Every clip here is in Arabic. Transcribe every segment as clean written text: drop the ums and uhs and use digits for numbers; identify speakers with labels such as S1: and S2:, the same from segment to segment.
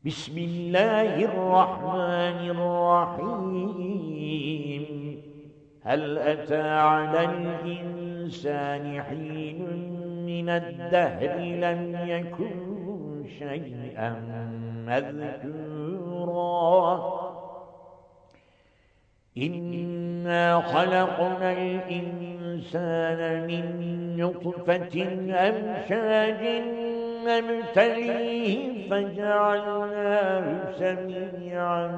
S1: بسم الله الرحمن الرحيم. هل أتى على الإنسان حين من الدهر لم يكن شيئا مذكورا إنا خلقنا الإنسان من نطفة أمشاج نبتليه فجعلناه سميعا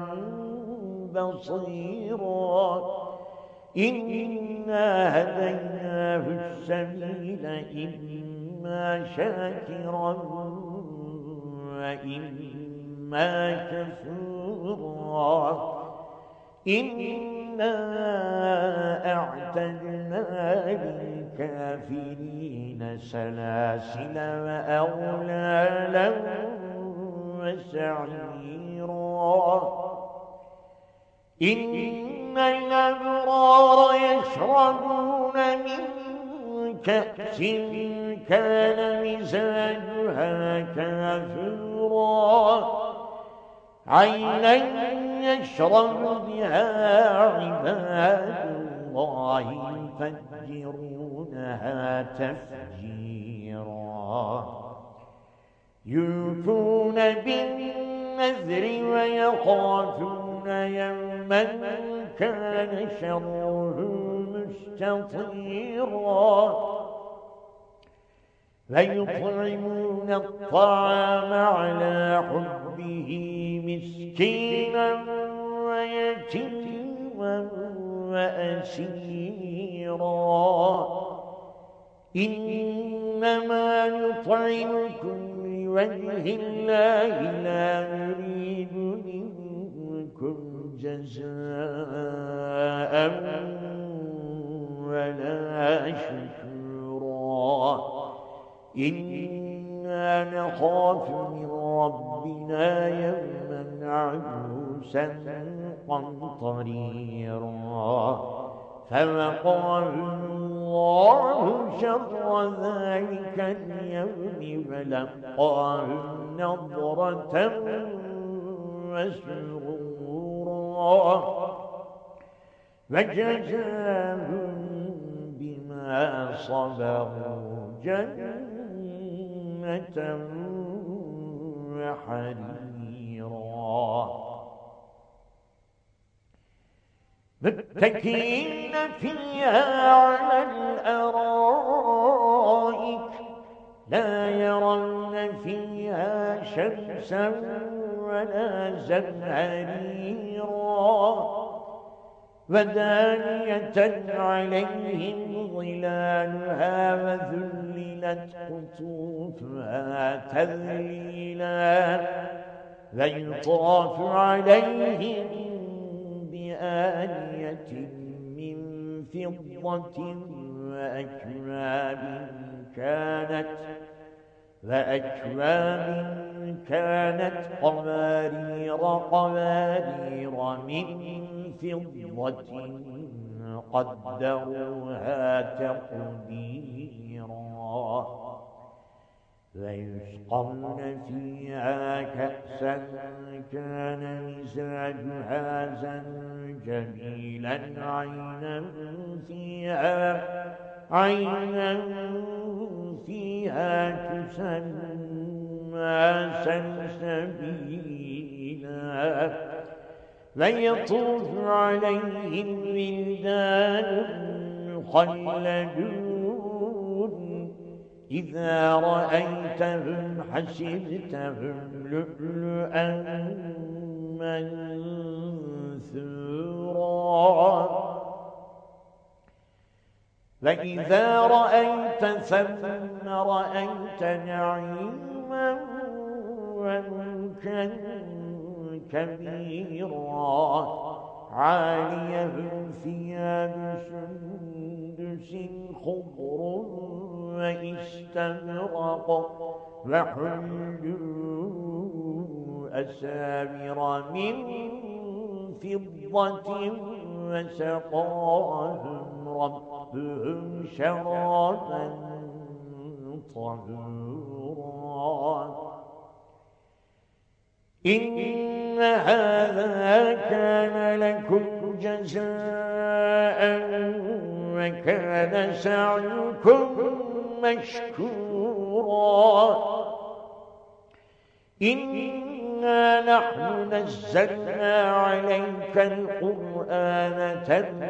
S1: بصيرا إنا هديناه السبيل إما شاكرا وإما كفورا إنا أعتدنا للكافرين سلاسل وأغلالا وسعيرا إن الأبرار يشربون من كأس كان مزاجها كافورا عينا يشرب بها عباد الله يفجرونها تفجيرا يوفون بالنذر ويخافون يوما كان شره مستطيرا ويطعمون الطعام على حبه مسكينا ويتيما وأسيرا إنما نطعمكم لوجه الله لا نريد منكم جزاء ولا شكورا إنا نخاف من ربنا يوما عبوسا قمطريرا فوقاهم الله شر ذلك اليوم فلقاهم نضرة وسرورا وجزاهم بما صبروا جنة وحريرا متكئين فيها على الأرائك لا يرون فيها شمسا ولا زمهريرا ودانية عليهم ظلالها وذللت قطوفها تذليلا ويطاف عليهم بآنية من فضة وأكواب كانت قوارير من فضة قدروها تقديرا ويسقون فيها كأسا كان مزاجها زنجبيلا عينا فيها تسمى سلسبيلا ويطوف عليهم ولدان مخلدون إذا رأيتهم حسبتهم لؤلؤا منثورا وإذا رأيت ثم رأيت نعيما وملكا كبيرا عاليهم ثياب سندس خضر واستبرق وحلوا أساور من فضة وسقاهم ربهم شرابا طهورا إن هذا كان لكم جزاء وكان سعيكم مشكورا إنا نحن نزلنا عليك القرآن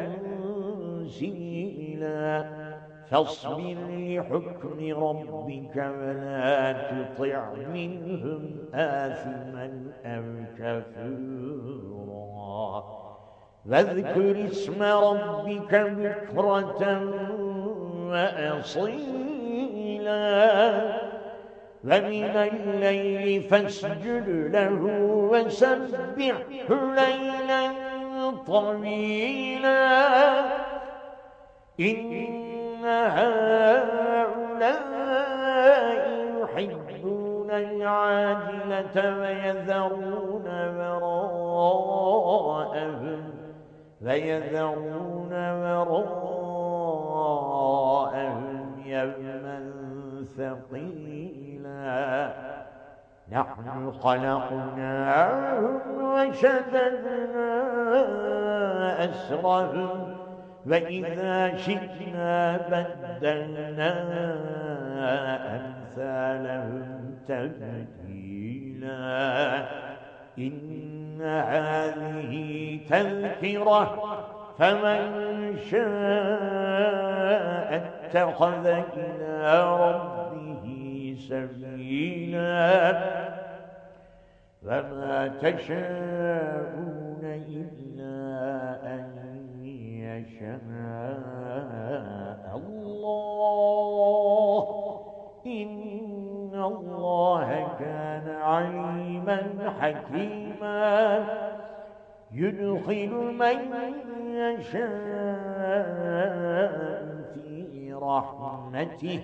S1: تنزيلا فاصبر لحكم ربك ولا تطع منهم آثما أو كفورا واذكر اسم ربك بكرة وأصيلا ومن الليل فاسجد له وسبحه ليلا طويلا إن هؤلاء يحبون العاجلة ويذرون وراءهم يوما ثقيلا نحن خلقناهم وشددنا أسرهم وإذا شئنا بدلنا أمثالهم تبديلا إن هذه تذكرة فمن شاء اتخذ إلى ربه سبيلا وما تشاءون إلا أن يشاء الله إن الله كان عليما حكيما يدخل من يشاء في رحمته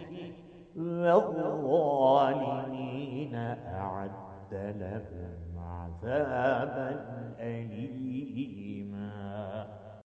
S1: والظالمين أعد لهم عذابا أليما